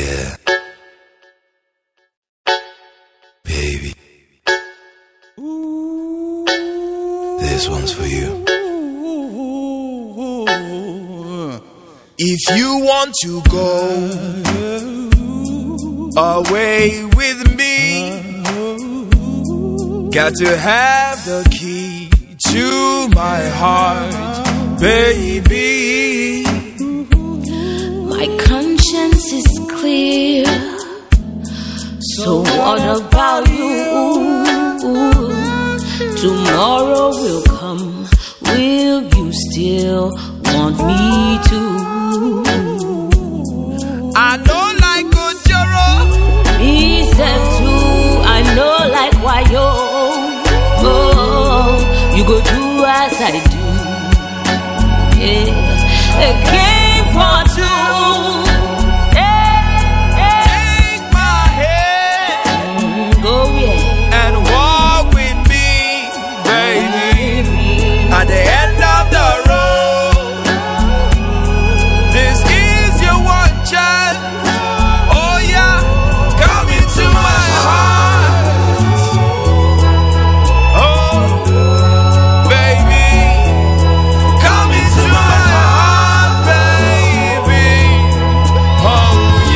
yeah. Baby, this one's for you. If you want to go away with me, got to have the key to my heart, baby. My conscience is clear, so what about you? Tomorrow will come, will you still want me to? I know like Ojoro, me said too, I know like Wayo. Oh, you go do as I do, yeah. A game for two. take my hand Go yeah, and walk with me, baby. At the end of the road, this is your one chance. Oh yeah, come into my heart. Oh, baby, come into my heart, baby. Oh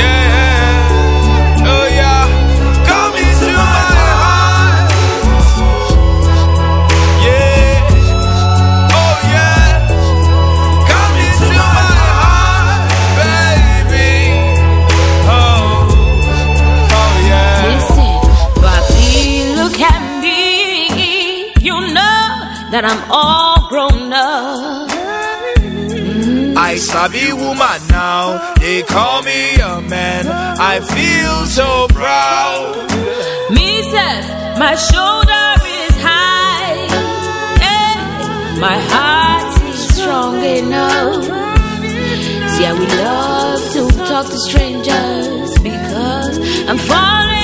yeah, oh yeah, come into my heart. Yeah, oh yeah, come into my heart, baby. Oh yeah. listen, papi, look at me. You know that I'm all grown up. I sabi woman now, they call me a man. I feel so proud. Me said, my shoulder is high, yeah. My heart is strong enough. See, I would love to talk to strangers because I'm falling